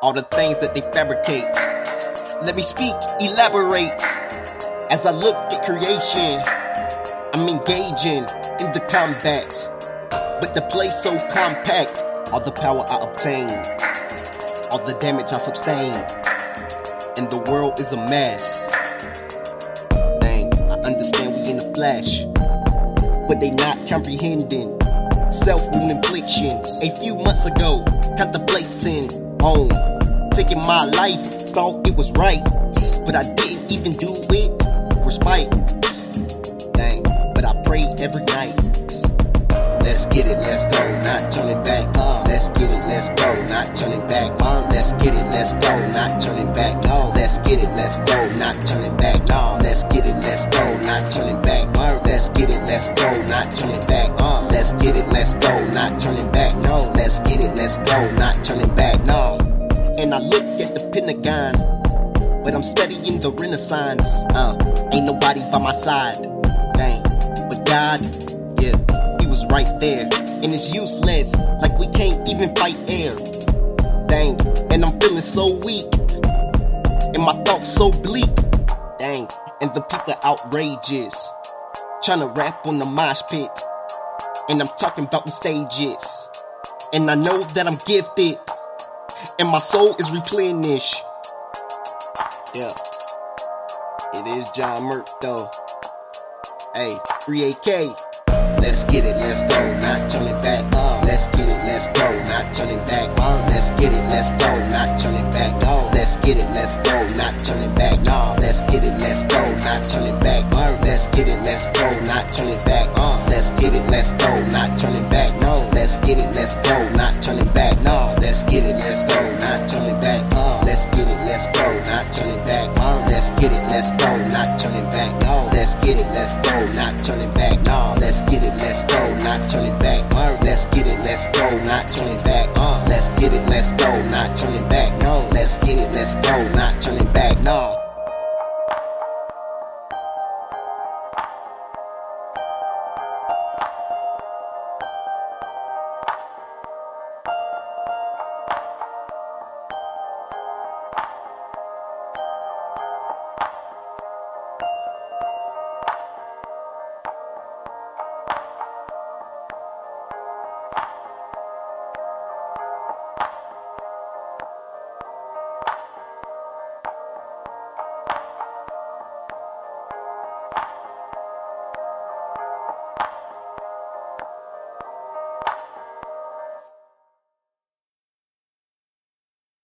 all the things that they fabricate. Let me speak, elaborate. As I look at creation, I'm engaging in the combat, but the place so compact. All the power I obtain, all the damage I sustain, and the world is a mess. Dang, I understand we in the flesh, but they not comprehending self-wound inflictions. A few months ago, contemplating on taking my life, thought it was right, but I didn't even do it for spite. Dang, but I pray every night. Let's get it, let's go, not turning back. Let's get it, let's go, not turning back. Let's get it, let's go, not turning back. Let's get it, let's go, not turning back. Let's get it, let's go, not turning back. Let's get it, let's go, not turning back. Let's get it, let's go, not turning back. No, let's get it, let's go, not turning back. No. And I look at the Pentagon, but I'm studying the Renaissance. Ain't nobody by my side. Dang, but God, yeah, He was right there. And it's useless, like we can't even fight air. Dang, and I'm feeling so weak, and my thoughts so bleak. Dang, and the people outrageous, tryna rap on the mosh pit, and I'm talking about the stages. And I know that I'm gifted, and my soul is replenished. Yeah, it is John Merk though. Hey, 3AK. Let's get it, let's go, not turning back. Let's get it, let's go, not turning back. Let's get it, let's go, not turning back. Let's get it, let's go, not turning back. Let's get it, let's go, not turning back. Let's get it, let's go, not turning back. Let's get it, let's go, not turning back. No, let's get it, let's go, not turning back. No, let's get it, let's go, not turning back. Let's get it, let's go, not turning back. Let's get it, let's go, not turning back. No, let's get it, let's go, not turning back. No, let's get it, let's go, not turning back. Let's get it, let's go, not turning back. Let's get it, let's go, not turning back. No, let's get it, let's go, not turning back. No.